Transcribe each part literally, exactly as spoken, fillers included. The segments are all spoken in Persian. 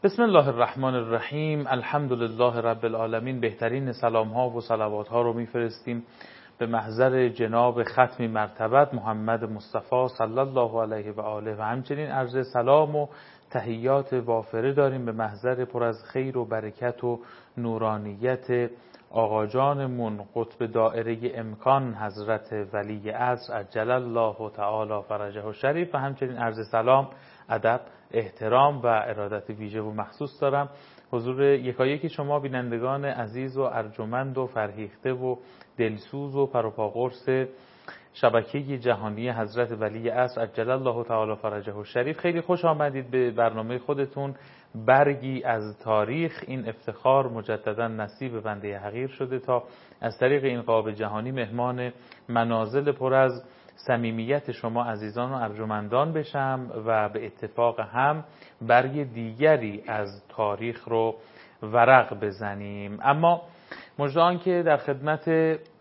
بسم الله الرحمن الرحیم. الحمدلله رب العالمین. بهترین سلام ها و صلوات ها رو میفرستیم به محضر جناب ختم مرتبت محمد مصطفی صلی الله علیه و آله و همچنین عرض سلام و تحیات وافره داریم به محضر پر از خیر و برکت و نورانیت آقا جانمون قطب دائره امکان حضرت ولی عصر عجل الله تعالی فرجه الشریف و همچنین عرض سلام، ادب، احترام و ارادت ویژه و مخصوص دارم حضور یکایک شما بینندگان عزیز و ارجمند و فرهیخته و دلسوز و پروپاقرص شبکه جهانی حضرت ولی عصر عجل الله تعالی فرجه الشریف. خیلی خوش آمدید به برنامه خودتون برگی از تاریخ. این افتخار مجددا نصیب بنده حقیر شده تا از طریق این قاب جهانی مهمان منازل پر از صمیمیت شما عزیزان و ارجمندان بشم و به اتفاق هم برگ دیگری از تاریخ رو ورق بزنیم. اما مژده که در خدمت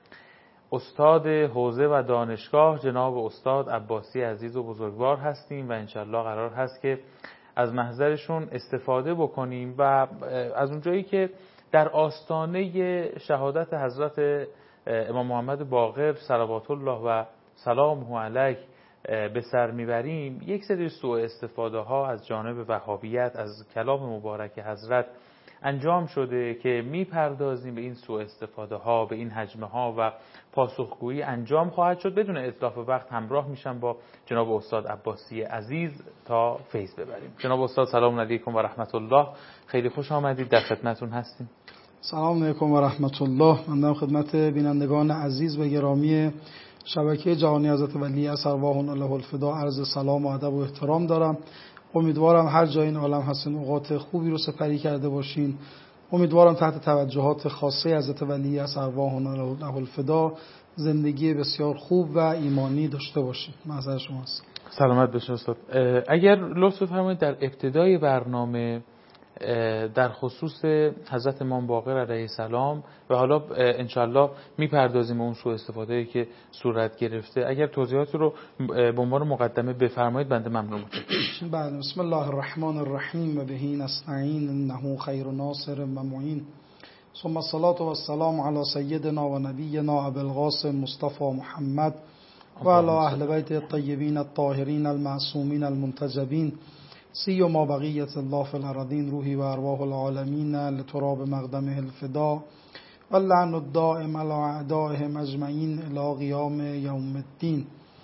استاد حوزه و دانشگاه جناب استاد عباسی عزیز و بزرگوار هستیم و انشالله قرار هست که از محضرشون استفاده بکنیم و از اونجایی که در آستانه شهادت حضرت امام محمد باقر صلوات الله و سلامه علیه به سر میبریم، یک سری سوء استفاده ها از جانب وهابیت از کلام مبارک حضرت انجام شده که میپردازیم به این سوء استفاده ها، به این هجمه ها و پاسخگویی انجام خواهد شد. بدون اتلاف وقت همراه میشم با جناب استاد عباسی عزیز تا فیض ببریم. جناب استاد سلام علیکم و رحمت الله، خیلی خوش آمدید، در خدمتتون هستیم. سلام علیکم و رحمت الله. من در خدمت بینندگان عزیز و گرامی شبکه جهانی حضرت ولی عصر ارواحنا له الفدا عرض سلام و ادب و احترام دارم. امیدوارم هر جای این عالم هستین اوقات خوبی رو سپری کرده باشین. امیدوارم تحت توجهات خاصه حضرت ولی عصر ارواحنا له الفدا زندگی بسیار خوب و ایمانی داشته باشین. معذرت شماست. سلامت بشه استاد. اگر لطف بفرمایید در ابتدای برنامه در خصوص حضرت امام باقر علیه السلام و حالا انشالله میپردازیم اون سوء استفاده‌ای که صورت گرفته، اگر توضیحات رو به عنوان مقدمه بفرمایید بنده ممنون میشم. بله. بسم الله الرحمن الرحیم و به نستعین انه خیر ناصر و معین. ثم الصلاة و السلام علی سیدنا و نبینا ابی القاسم مصطفی محمد و علی اهل بیت الطیبین الطاهرین المعصومین المنتجبین سیما بقیت الله فی الارضین روحی و ارواح العالمین لتراب مقدمه الفدا و لعن الدائم علی اعدائهم اجمعین الی قیام یوم الدین.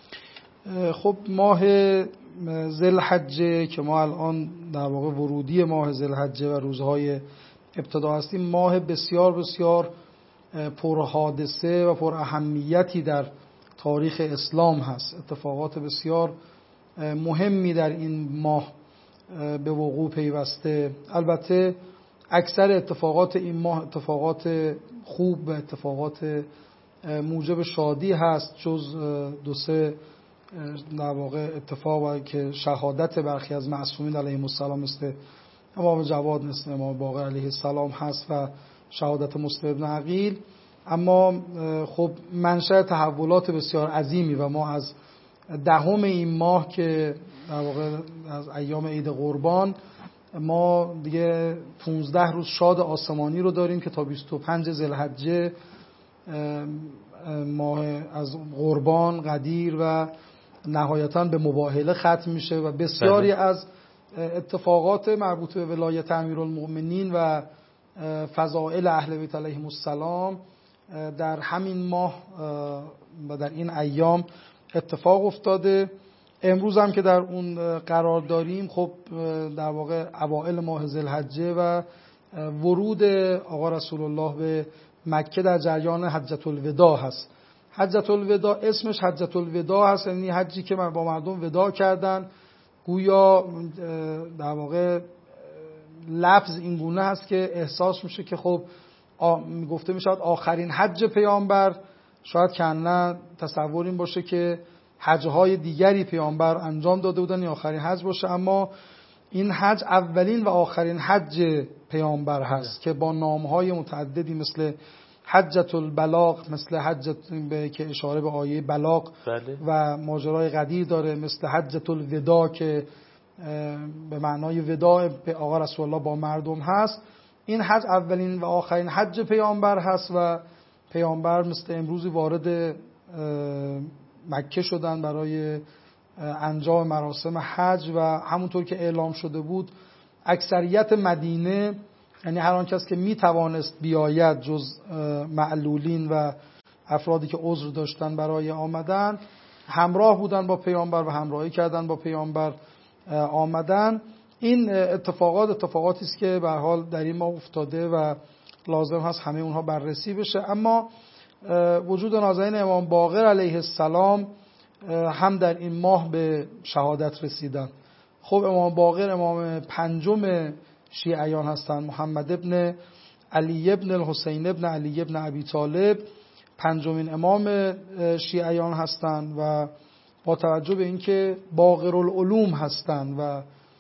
خب ماه ذوالحجه که ما الان در واقع ورودی ماه ذوالحجه و روزهای ابتدا هستیم، ماه بسیار بسیار پرحادثه و پر اهمیتی در تاریخ اسلام هست. اتفاقات بسیار مهمی در این ماه به وقوع پیوسته. البته اکثر اتفاقات این ماه اتفاقات خوب و اتفاقات موجب شادی هست، جز دو سه در واقع اتفاق که شهادت برخی از معصومین علیهم السلام مثل امام جواد، مثل امام باقر علیه السلام هست و شهادت مسلم بن عقیل. اما خب منشأ تحولات بسیار عظیمی و ما از دهم این ماه که در واقع از ایام عید قربان ما دیگه پانزده روز شاد آسمانی رو داریم که تا بیست و پنج ذوالحجه ماه از قربان، قدیر و نهایتاً به مباهله ختم میشه و بسیاری از اتفاقات مربوط به ولایت امیرالمؤمنین و فضائل اهل بیت علیهم السلام در همین ماه و در این ایام اتفاق افتاده. امروز هم که در اون قرار داریم، خب در واقع اوائل ماه ذوالحجه و ورود آقا رسول الله به مکه در جریان حجة الوداع هست. حجة الوداع اسمش حجة الوداع هست، یعنی حجی که با مردم وداع کردن. گویا در واقع لفظ این گونه هست که احساس میشه که خب گفته میشود آخرین حج پیامبر. شاید کنه تصور این باشه که حج‌های دیگری پیامبر انجام داده بودن یا آخرین حج باشه، اما این حج اولین و آخرین حج پیامبر هست که با نام‌های متعددی مثل حجة البلاغ، مثل حجة که اشاره به آیه بلاغ بله. و ماجرای قدیر داره، مثل حجة الوداع که به معنای وداع به آقا رسول الله با مردم هست. این حج اولین و آخرین حج پیامبر هست و پیامبر مثل امروزی وارد مکه شدن برای انجام مراسم حج و همونطور که اعلام شده بود اکثریت مدینه، یعنی هر آن کس که می توانست بیاید جز معلولین و افرادی که عذر داشتن برای آمدن، همراه بودن با پیامبر و همراهی کردن با پیامبر آمدن. این اتفاقات اتفاقاتی است که به هر حال در این ماه افتاده و لازم هست همه اونها بررسی بشه. اما وجود نازنین امام باقر علیه السلام هم در این ماه به شهادت رسیدن. خب امام باقر امام پنجم شیعیان هستند. محمد ابن علی ابن الحسین ابن علی ابن ابی طالب پنجمین امام شیعیان هستند و با توجه به اینکه باقر العلوم هستند و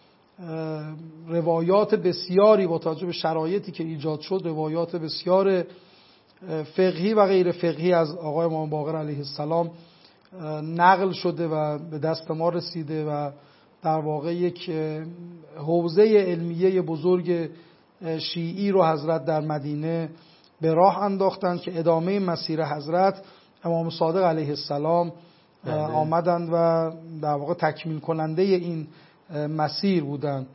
روایات بسیاری با توجه به شرایطی که ایجاد شد، روایات بسیار فقهی و غیر فقهی از آقای امام باقر علیه السلام نقل شده و به دست ما رسیده و در واقع یک حوزه علمیه بزرگ شیعی رو حضرت در مدینه به راه انداختند که ادامه مسیر حضرت امام صادق علیه السلام آمدند و در واقع تکمیل کننده این مسیر بودند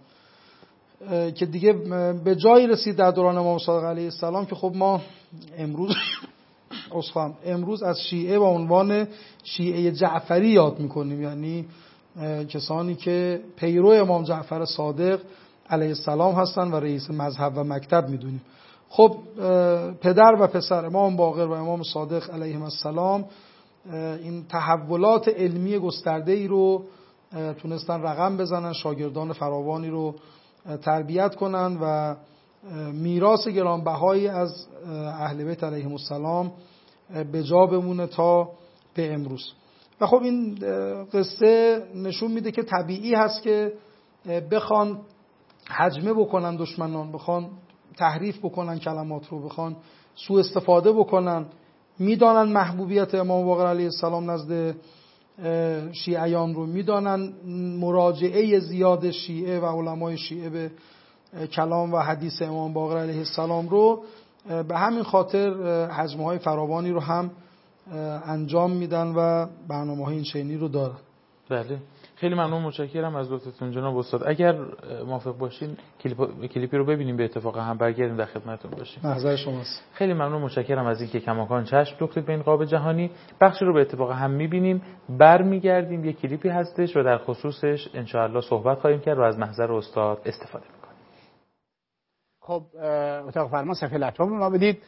که دیگه به جایی رسید در دوران امام صادق علیه السلام که خب ما امروز اصلا امروز از شیعه با عنوان شیعه جعفری یاد میکنیم، یعنی کسانی که پیرو امام جعفر صادق علیه السلام هستند و رئیس مذهب و مکتب میدونیم. خب پدر و پسر امام باقر و امام صادق علیهم السلام این تحولات علمی گسترده ای رو تونستن رقم بزنن، شاگردان فراوانی رو تربیت کنن و میراث گرانبهایی از اهل بیت علیهم السلام به جا بمونه تا به امروز. و خب این قصه نشون میده که طبیعی هست که بخوان هجمه بکنن دشمنان، بخوان تحریف بکنن کلمات رو، بخوان سوء استفاده بکنن. میدانن محبوبیت امام باقر علیه السلام نزد شیعیان رو، میدانن مراجعه زیاد شیعه و علمای شیعه به کلام و حدیث امام باقر علیه السلام رو، به همین خاطر هجمه های فراوانی رو هم انجام میدن و برنامه های این شینی رو دارن. بله، خیلی ممنون، متشکرم از لطفتون جناب استاد. اگر موافق باشین کلیپ کلیپی رو ببینیم، به اتفاق هم برگردیم در خدمتتون باشیم. نظر شماست. خیلی ممنون، متشکرم از اینکه کماکان چشم دوختید به این قاب جهانی. بخشی رو به اتفاق هم میبینیم، برمیگردیم، یک کلیپی هستش و در خصوصش ان شاء الله صحبت خواهیم کرد و از محضر استاد استفاده میکنیم. خب اتاق فرمان صفحه لطفا ما بدید.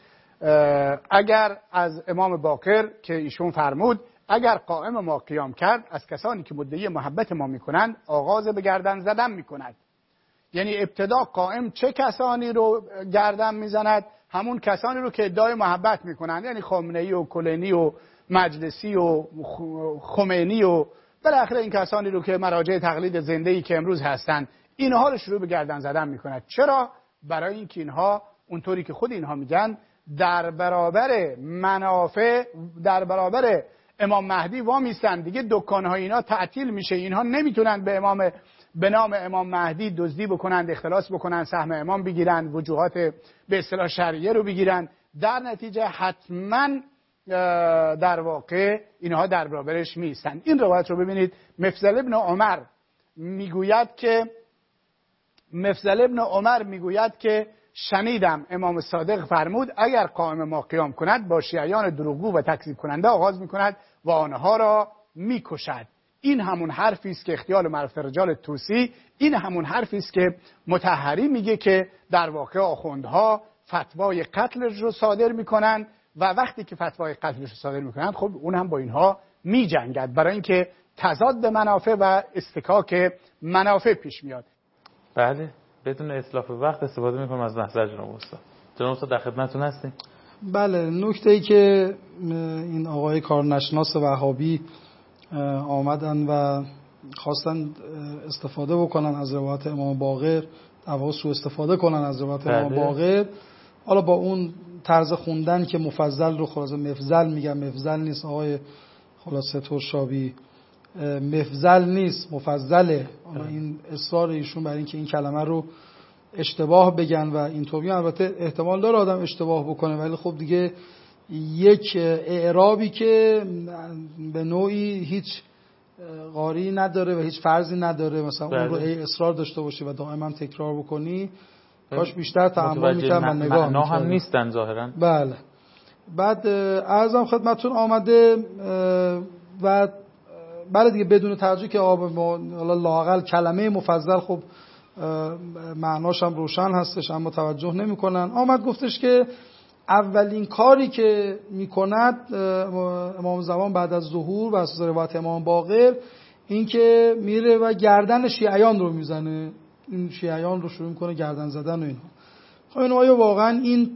اگر از امام باقر که ایشون فرمود اگر قائم ما قیام کرد، از کسانی که مدعی محبت ما میکنند آغاز به گردن زدن میکند. یعنی ابتدا قائم چه کسانی رو گردن میزند؟ همون کسانی رو که ادعای محبت میکنند، یعنی خامنه‌ای و کلینی و مجلسی و خمینی و بالاخره این کسانی رو که مراجع تقلید زنده‌ای که امروز هستند، اینها رو شروع به گردن زدن میکند. چرا؟ برای اینکه اینها اونطوری که خود اینها میگن در برابر منافع، در برابر امام مهدی وامیستن. دیگه دکان‌های اینا تعطیل میشه، اینها نمیتونن به امام به نام امام مهدی دزدی بکنند، اختلاس بکنند، سهم امام بگیرند، وجوهات به اصطلاح شرعیه رو بگیرند. در نتیجه حتما در واقع اینها در برابرش میستن. این روایت رو ببینید. مفضل ابن عمر میگوید که مفضل ابن عمر میگوید که شنیدم امام صادق فرمود اگر قائم ما قیام کند با شیعیان دروغگو و تکذیب کننده آغاز میکند و آنها را میکشد. این همون حرفی است که اختیال معرفت رجال توسی، این همون حرفی است که مطهری میگه که در واقع آخوندها فتوای قتلش رو صادر میکنن و وقتی که فتوای قتلش رو صادر میکنن خب اون هم با اینها میجنگد، برای اینکه تضاد منافع و استکاک منافع پیش میاد. بله، بدون اتلاف وقت استفاده میکنم از محضر جناب استاد. جناب استاد در خدمتتون هستیم. بله، نکته‌ای که این آقای کارنشناس وهابی آمدن و خواستن استفاده بکنن از روایت امام باقر، در واقع سوء استفاده کنن از روایت بله. امام باقر، حالا با اون طرز خوندن که مفضل رو خلاصه مفضل میگن، مفضل نیست آقای خلاصه ترشابی، مفضل نیست، مفضله. این اصرار ایشون برای اینکه این کلمه رو اشتباه بگن و اینطوری، البته احتمال داره آدم اشتباه بکنه، ولی خب دیگه یک اعرابی که به نوعی هیچ قاری نداره و هیچ فرضی نداره، مثلا بله. اون رو ای اصرار داشته باشی و دائما تکرار بکنی، کاش بیشتر تأمل می‌کردم و نگاه معنا هم نیستن ظاهرا. بله. بعد عرضم خدمتتون آمده و بله دیگه بدون توجه که آب حالا لااقل کلمه مفضل خب معناش هم روشن هستش اما توجه نمی‌کنن. آمد گفتش که اولین کاری که میکند امام زمان بعد از ظهور و از روایت امام باقر این که میره و گردن شیعیان رو میزنه، این شیعیان رو شروع میکنه گردن زدن و اینها. خب این آیا واقعا این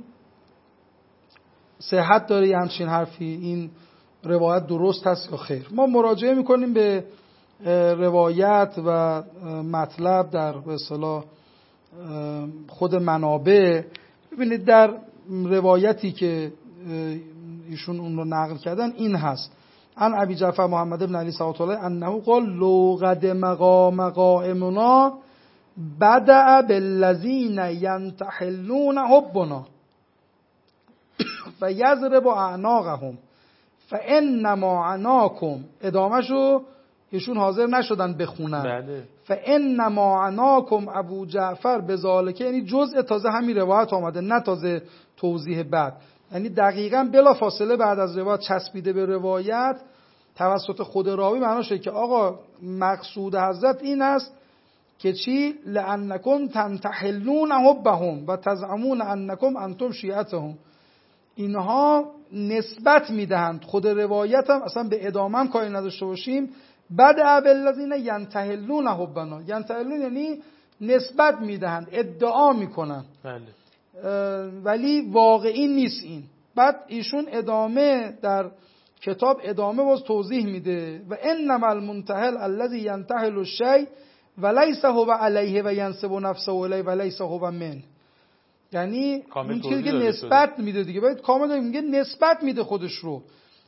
صحت داره یه همچین حرفی، این روایت درست هست یا خیر؟ ما مراجعه میکنیم به روایت و مطلب در به اصطلاح خود منابع. ببینید در روایتی که ایشون اون رو نقل کردن این هست: عن ابی جعفر محمد بن علی صلوات الله انه قال لو قد مقام قائمنا بدأ بالذین ینتحلون حبنا فیضرب اعناقهم فانما عناکم. ادامهشو ایشون حاضر نشدن بخونن. بله. فانما عناکم ابو جعفر بذالک، یعنی جزء تازه همین روایت آمده، نه تازه توضیح بعد، یعنی دقیقاً بلا فاصله بعد از روایت چسبیده به روایت توسط خود راوی معناشه که آقا مقصود حضرت این است که چی؟ لانکم تنتحلون حبهم و تزعمون انکم انتم شیعتهم. اینها نسبت میدهند، خود روایت هم اصلا به ادامه هم کاری نداشته باشیم، بعد بالذین ینتحلون حبنا، ینتحلون یعنی نسبت میدهند، ادعا میکنن. بله. ولی واقعی نیست این. بعد ایشون ادامه در کتاب ادامه باز توضیح میده و انما المنتحل الذی ینتحل الشیء وليس هو علیه و ینسب نفسه الیه وليس هو من، یعنی این چیزی که نسبت میده دیگه، باید کامل میگه نسبت میده خودش رو،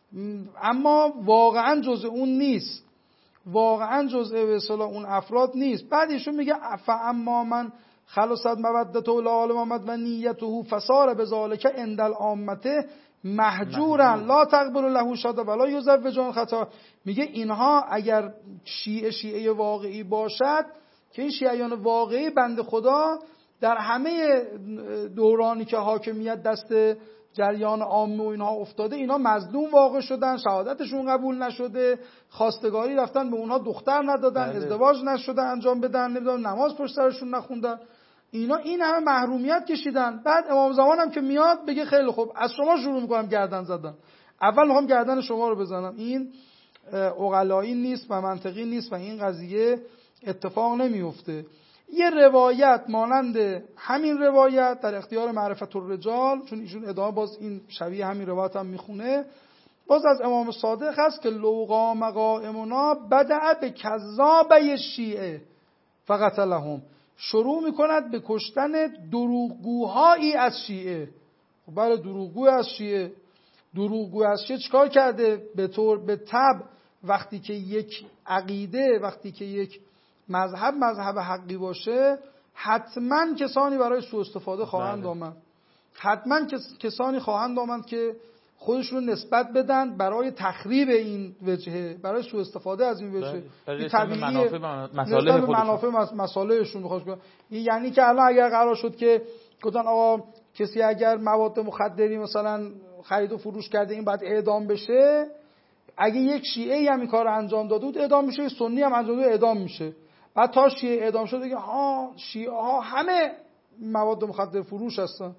اما واقعا جزء اون نیست، واقعا جزء به اصطلاح اون افراد نیست. بعد ایشون میگه فاما من خلصت مودته الی محمد و نیته فصار بذالک عند العامه محجورا لا تقبل له شهاده ولا یزوجون خطا. میگه اینها اگر شیعه شیعه واقعی باشد، که این شیعیان واقعی بنده خدا در همه دورانی که حاکمیت دست جریان عامه و اینها افتاده، اینا مظلوم واقع شدن، شهادتشون قبول نشده، خواستگاری رفتن به اونها دختر ندادن، بله. ازدواج نشده انجام بدن، نمیدونم نماز پشت سرشون نخوندن، اینا این همه محرومیت کشیدن. بعد امام زمان هم که میاد بگه خیلی خوب از شما شروع میکنم گردن زدن، اول میخوام گردن شما رو بزنم. این عقلایی نیست و منطقی نیست و این قضیه اتفاق نمیفته. یه روایت مانند همین روایت در اختیار معرفت الرجال، چون ایشون ادامه باز این شبیه همین روایت هم میخونه، باز از امام صادق هست که لو قام قائمنا بدأ به کذابه شیعه فقتلهم، شروع میکند به کشتن دروغگوهایی از شیعه. خب بله، دروغگو از شیعه، دروغگو از شیعه چیکار کرده؟ به طور به طبع وقتی که یک عقیده، وقتی که یک مذهب مذهب حقی باشه، حتما کسانی برای سوء استفاده خواهند آمد، حتما کسانی خواهند آمد که خودشون نسبت بدن برای تخریب این وجهه، برای سوء استفاده از این وجهه. این طبیعیه، منافع منافع مسائلشون میخواد. یعنی که الان اگر قرار شد که گفتن آقا کسی اگر مواد مخدری مثلا خرید و فروش کرده این باید اعدام بشه، اگه یک شیعه هم این کار انجام داده بود اعدام میشه، سنی هم انجام داده اعدام میشه. بعد تا شیعه اعدام شد دیگه ها شیعه ها همه مواد مخدر فروش هستن.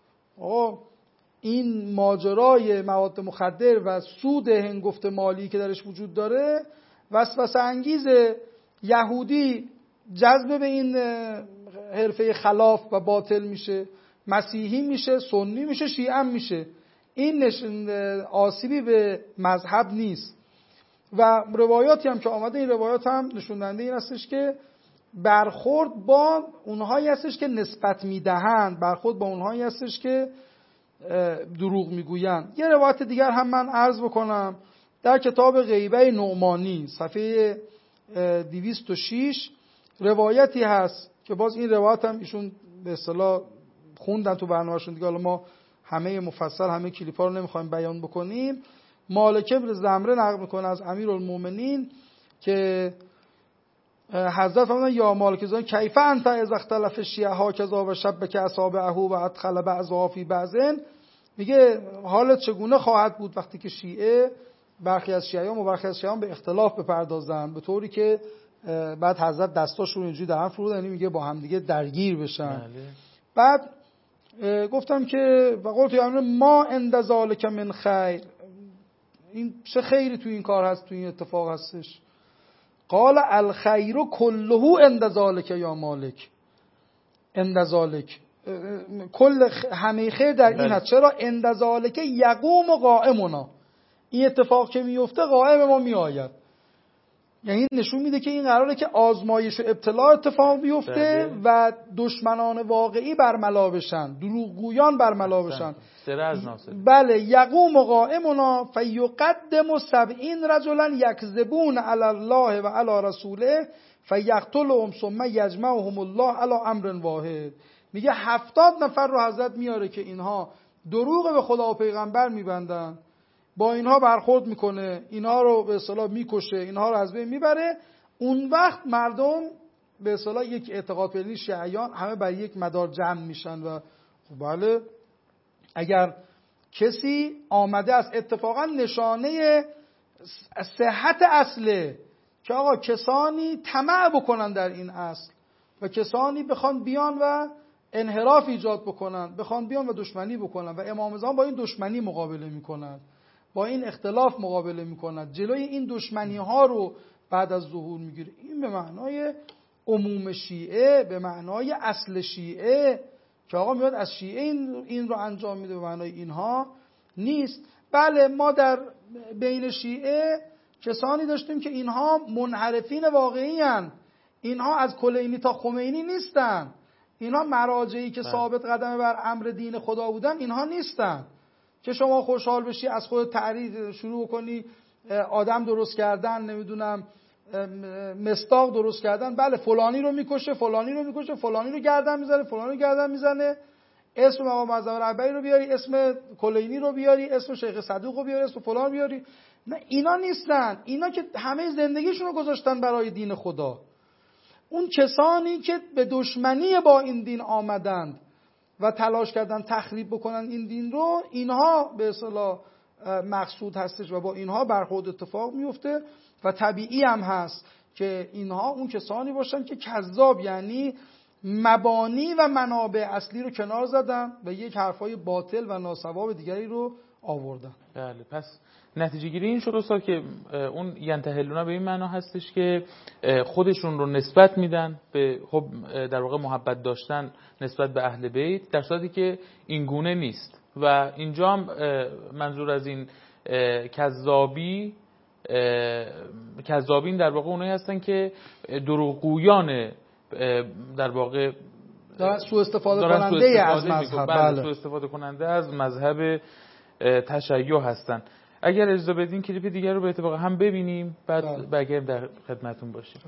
آقا این ماجرای مواد مخدر و سود هنگفت مالی که درش وجود داره وسوسه انگیزه. یهودی جذب به این حرفه خلاف و باطل میشه، مسیحی میشه، سنی میشه، شیعه هم میشه. این نشون آسیبی به مذهب نیست. و روایاتی هم که آمده، این روایات هم نشون دهنده این هستش که برخورد با اونهایی هستش که نسبت میدهند، برخورد با اونهایی هستش که دروغ میگویند. یه روایت دیگر هم من عرض بکنم در کتاب غیبه نعمانی صفحه دویست و شش روایتی هست که باز این روایت هم ایشون به اصطلاح خوندن تو برنامه‌شون دیگه، حالا ما همه مفصل همه کلیپ‌ها رو نمی‌خوایم بیان بکنیم. مالک بن زمره نقل می‌کنه از امیرالمومنین که حضرت فرمودن یا مالک زمان کیف انت اذا اختلف الشیعه هکذا و شبک اصابعه و ادخل بعضها فی بعضن، میگه حالت چگونه خواهد بود وقتی که شیعه برخی از شیعیان و برخی از شیعیان به اختلاف بپردازن به طوری که بعد حضرت دستاشون اینجوری در هم فرو، یعنی میگه با هم دیگه درگیر بشن. بله. بعد گفتم که و قلت یعنی ما عند ذلک من خیر، این چه خیری تو این کار هست، تو این اتفاق هستش؟ قال الخیر كله عند ذلک یا مالک، عند ذلک کل همه خیر در این هست. چرا؟ عند ذلک یقوم قائمنا، این اتفاق که میفته قائم ما میآید. یعنی نشون میده که این قراره که آزمایش و ابتلا اتفاق بیفته و دشمنان واقعی برملا بشن، دروغگویان برملا بشن. بله یقوم قائمنا فیقدم سبعین رجلا یکذبون علی الله و علی رسوله فیقتلهم ثم یجمعهم الله علی امر واحد. میگه هفتاد نفر رو حضرت میاره که اینها دروغ به خدا و پیغمبر میبندن، با اینها برخورد میکنه، اینها رو به اصطلاح میکشه، اینها رو از بین میبره. اون وقت مردم به اصطلاح یک اعتقاد پیدا شیعیان همه بر یک مدار جمع میشن و خب بله اگر کسی آمده است اتفاقا نشانه صحت اصله که آقا کسانی طمع بکنن در این اصل و کسانی بخوان بیان و انحراف ایجاد بکنن، بخوان بیان و دشمنی بکنن و امام زمان با این دشمنی مقابله میکنن، با این اختلاف مقابله میکنن، جلوی این دشمنی ها رو بعد از ظهور میگیره. این به معنای عموم شیعه، به معنای اصل شیعه که آقا میاد از شیعه این, این رو انجام میده، به معنای اینها نیست. بله ما در بین شیعه کسانی داشتیم که اینها منحرفین واقعی هن. اینها از کلینی تا خمینی نیستن، اینها مراجعی که ثابت قدمه بر امر دین خدا بودن اینها نیستن که شما خوشحال بشی از خود تعریض شروع کنی آدم درست کردن، نمیدونم مستاق درست کردن، بله فلانی رو میکشه فلانی رو میکشه فلانی رو گردن میزنه فلانی رو گردن میزنه، اسم امام معظم ربیعی رو بیاری، اسم کلینی رو بیاری، اسم شیخ صدوق رو بیاری، اسم فلان بیاری. نه اینا نیستن، اینا که همه زندگیشون رو گذاشتن برای دین خدا. اون کسانی که به دشمنی با این دین آمدند و تلاش کردن تخریب بکنن این دین رو، اینها به اصطلاح مقصود هستش و با اینها برخورد اتفاق میفته و طبیعی هم هست که اینها اون کسانی باشن که کذاب، یعنی مبانی و منابع اصلی رو کنار زدن و یک حرفای باطل و ناصواب دیگری رو آوردن. بله، پس نتیجه گیری این شد استاد که اون ینتهلونا به این معنا هستش که خودشون رو نسبت میدن به خب در واقع محبت داشتن نسبت به اهل بیت، در صورتی که این گونه نیست. و اینجا هم منظور از این کذابی کذابین در واقع اونایی هستن که دروغگویان در واقع دارن سوء استفاده کننده از مذهب، بله سوء استفاده کننده از مذهب تشیع هستن. اگر اجازه بدین کلیپ دیگر رو به اتفاق هم ببینیم بعد برگردیم در خدمتتون باشیم.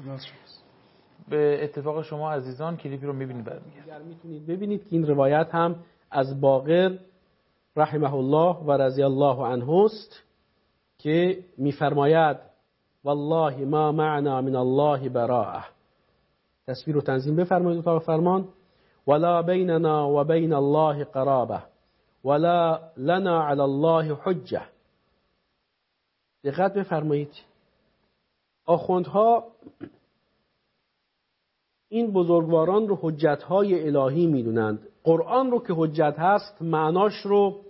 به اتفاق شما عزیزان کلیپی رو میبینید برمیگردیم. اگر میتونید ببینید که این روایت هم از باقر رحمه الله و رضی الله عنه است که میفرماید والله ما معنا من الله براءه. تصویر و تنظیم بفرمایید اتاق فرمان. ولا بیننا و بین الله قرابه ولا لنا علی الله حجه. دقت بفرمایید، آخوندها این بزرگواران رو حجتهای الهی میدونند. قرآن رو که حجت هست معناش رو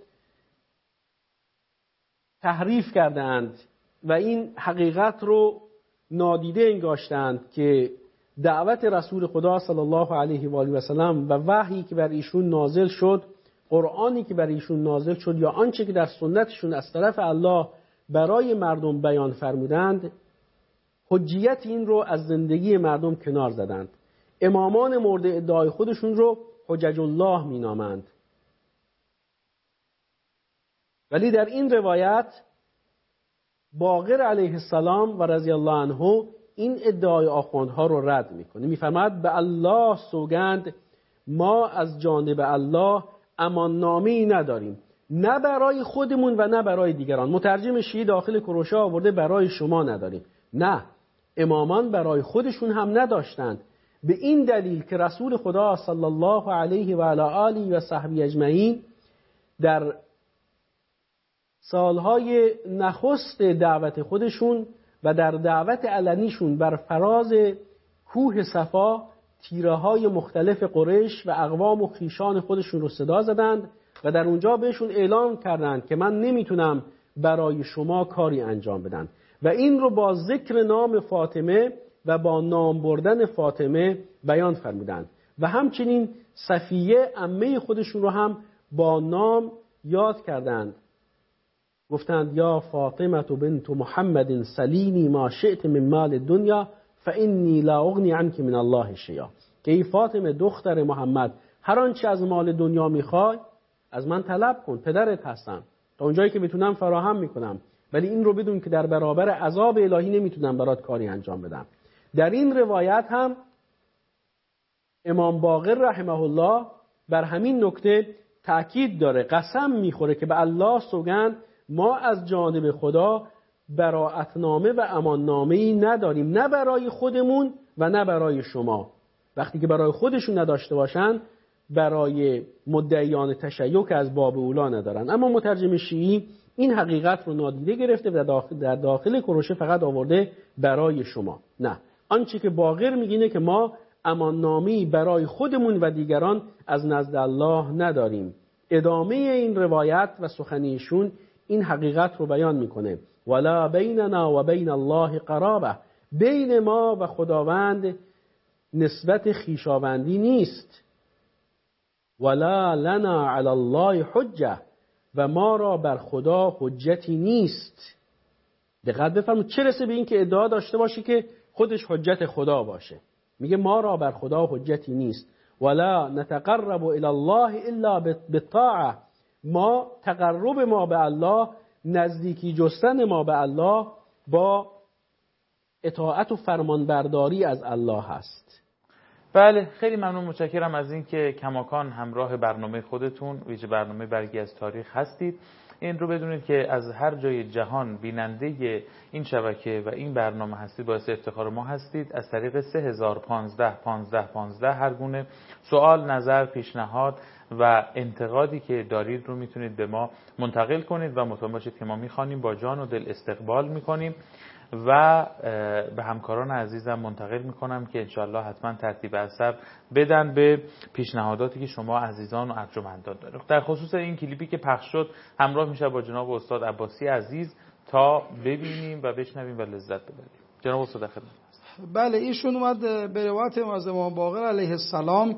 تحریف کرده اند و این حقیقت رو نادیده انگاشتند که دعوت رسول خدا صلی الله علیه و آله و سلم و وحی که بر ایشون نازل شد، قرآنی که بر ایشون نازل شد یا آنچه که در سنتشون از طرف الله برای مردم بیان فرمودند، حجیت این رو از زندگی مردم کنار زدند. امامان مورد ادعای خودشون رو حجج الله می نامند. ولی در این روایت باقر علیه السلام و رضی الله عنه این ادعای آخوندها رو رد میکنه. میفرماد به الله سوگند ما از جانب الله امان نامه‌ای نداریم، نه برای خودمون و نه برای دیگران. مترجم شیعی داخل کروشه آورده برای شما نداریم. نه، امامان برای خودشون هم نداشتند، به این دلیل که رسول خدا صلی الله علیه و علی آله و صحبی اجمعین در سالهای نخست دعوت خودشون و در دعوت علنیشون بر فراز کوه صفا تیره های مختلف قریش و اقوام و خویشان خودشون رو صدا زدند و در اونجا بهشون اعلام کردند که من نمیتونم برای شما کاری انجام بدم و این رو با ذکر نام فاطمه و با نام بردن فاطمه بیان فرمودند و همچنین صفیه عمه خودشون رو هم با نام یاد کردند. گفتند یا فاطمه بنت محمد سلینی ما شئت من مال دنیا فانی لا اغنی عنک من الله شیئا، که ای فاطمه دختر محمد هر آنچه از مال دنیا میخوای از من طلب کن، پدرت هستم، تا اونجایی که میتونم فراهم میکنم، ولی این رو بدون که در برابر عذاب الهی نمیتونم برات کاری انجام بدم. در این روایت هم امام باقر رحمه الله بر همین نکته تأکید داره، قسم میخوره که به الله سوگند ما از جانب خدا براءتنامه و اماننامه‌ای نداریم، نه برای خودمون و نه برای شما. وقتی که برای خودشون نداشته باشن برای مدعیان تشیع که از باب اولا ندارن. اما مترجم شیعی این حقیقت رو نادیده گرفته و داخل در داخل کروشه فقط آورده برای شما. نه، آنچه که باقر میگینه که ما اماننامه‌ای برای خودمون و دیگران از نزد الله نداریم. ادامه این روایت و سخنیشون این حقیقت رو بیان میکنه، ولا بیننا و بین الله قرابه، بین ما و خداوند نسبت خویشاوندی نیست. ولا لنا علی الله حجه، و ما را بر خدا حجتی نیست. دقت بفرمایید، چه رسه به این که ادعا داشته باشی که خودش حجت خدا باشه. میگه ما را بر خدا حجتی نیست. ولا نتقرب الی الله الا بالطاعه، ما تقرب ما به الله، نزدیکی جستن ما به الله با اطاعت و فرمانبرداری از الله هست. بله، خیلی ممنون، متشکرم از این که کماکان همراه برنامه خودتون ویژه برنامه برگی از تاریخ هستید. این رو بدونید که از هر جای جهان بیننده این شبکه و این برنامه هستید باعث افتخار ما هستید. از طریق سه هزار و پانزده پانزده پانزده هر گونه سوال، نظر، پیشنهاد و انتقادی که دارید رو میتونید به ما منتقل کنید و مطمئن باشید که ما میخوانیم، با جان و دل استقبال میکنیم و به همکاران عزیزم منتقل میکنم که انشالله حتما ترتیب اثر بدن به پیشنهاداتی که شما عزیزان و ارجمندان دارید. در خصوص این کلیپی که پخش شد همراه میشه با جناب استاد عباسی عزیز تا ببینیم و بشنویم و لذت ببریم. جناب استاد خدمت. بله، ایشون اومد به روایت از امام باقر علیه السلام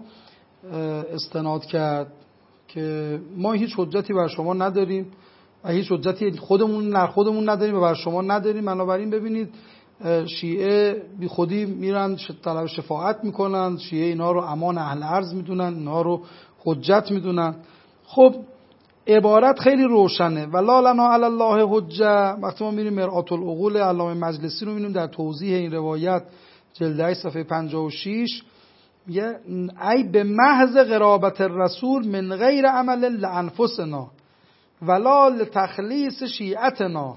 استناد کرد که ما هیچ حجتی بر شما نداریم و هیچ حجتی خودمون نه خودمون نداریم و بر شما نداریم. بنابراین ببینید شیعه بی خودی میرن طلب شفاعت میکنن، شیعه اینا رو امان اهل ارض میدونن، اینا رو حجت میدونن. خب عبارت خیلی روشنه، ولا لنا علی الله حجه. وقتی ما میریم مرآت العقول علامه مجلسی رو میبینیم در توضیح این روایت جلد هشت صفحه پنجاه و شش میگه ای به محض قرابت الرسول من غیر عمل لانفسنا ولا لتخلیص شیعتنا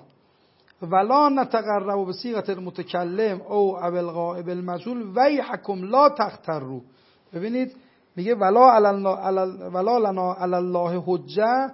ولا نتقرب بصیغه المتکلم او ابو الغائب المجهول ویحکم لا تغتروا. ببینید میگه ولا ولا لنا علی الله حجه،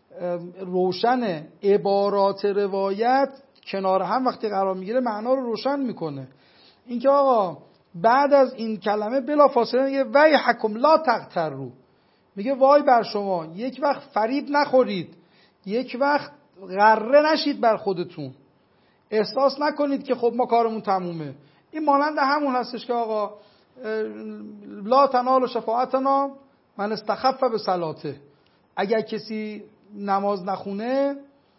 روشن عبارات روایت کنار هم وقتی قرار میگیره معنا رو روشن میکنه. اینکه آقا بعد از این کلمه بلا فاصله میگه ویحکم لا تغتروا، میگه وای بر شما، یک وقت فریب نخورید، یک وقت غره نشید بر خودتون، احساس نکنید که خب ما کارمون تمومه. این مانند همون هستش که آقا لا تنال شفاعتنا من استخف به صلاته، اگر کسی نماز نخونه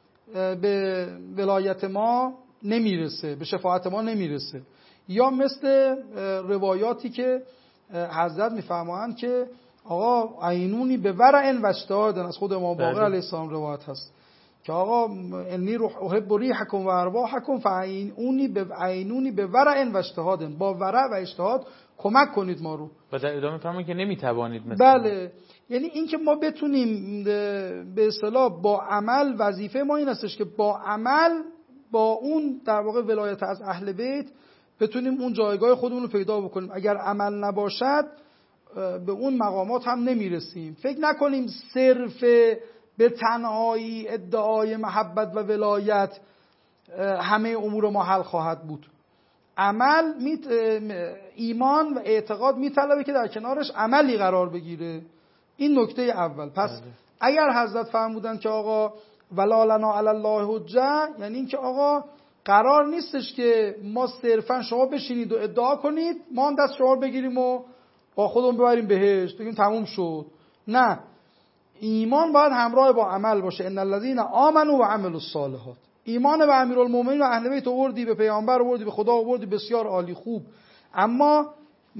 به ولایت ما نمیرسه، به شفاعت ما نمیرسه. یا مثل روایاتی که حضرت میفرمایند که آقا عینونی به ورع و اجتهاد، از خود امام باقر علیه السلام روایت هست که آقا انی روح احب ریحکم و ارواحکم فعینونی به عینونی به ورع و اجتهاد، با ورع و اجتهاد کمک کنید ما رو. و در ادامه فرمایید که نمیتوانید مثل بله، یعنی اینکه ما بتونیم به اصطلاح با عمل، وظیفه ما این هستش که با عمل با اون در واقع ولایت از اهل بیت بتونیم اون جایگاه خودمون رو پیدا بکنیم. اگر عمل نباشد به اون مقامات هم نمیرسیم. فکر نکنیم صرف به تنهایی ادعای محبت و ولایت همه امور ما حل خواهد بود. عمل میت... ایمان و اعتقاد میطلبه که در کنارش عملی قرار بگیره. این نکته اول. پس بله. اگر حضرت فرمودن که آقا ولا لنا علی الله حجه، یعنی این که آقا قرار نیستش که ما صرفا شما بشینید و ادعا کنید ما هم دست شما بگیریم و با خودمون ببریم بهشت بگیم تموم شد. نه، ایمان باید همراه با عمل باشه. ان الذين آمنوا و عملوا الصالحات. ایمان به امیرالمومنین و اهل بیت آوردی، به پیامبر آوردی، به خدا آوردی، بسیار عالی خوب، اما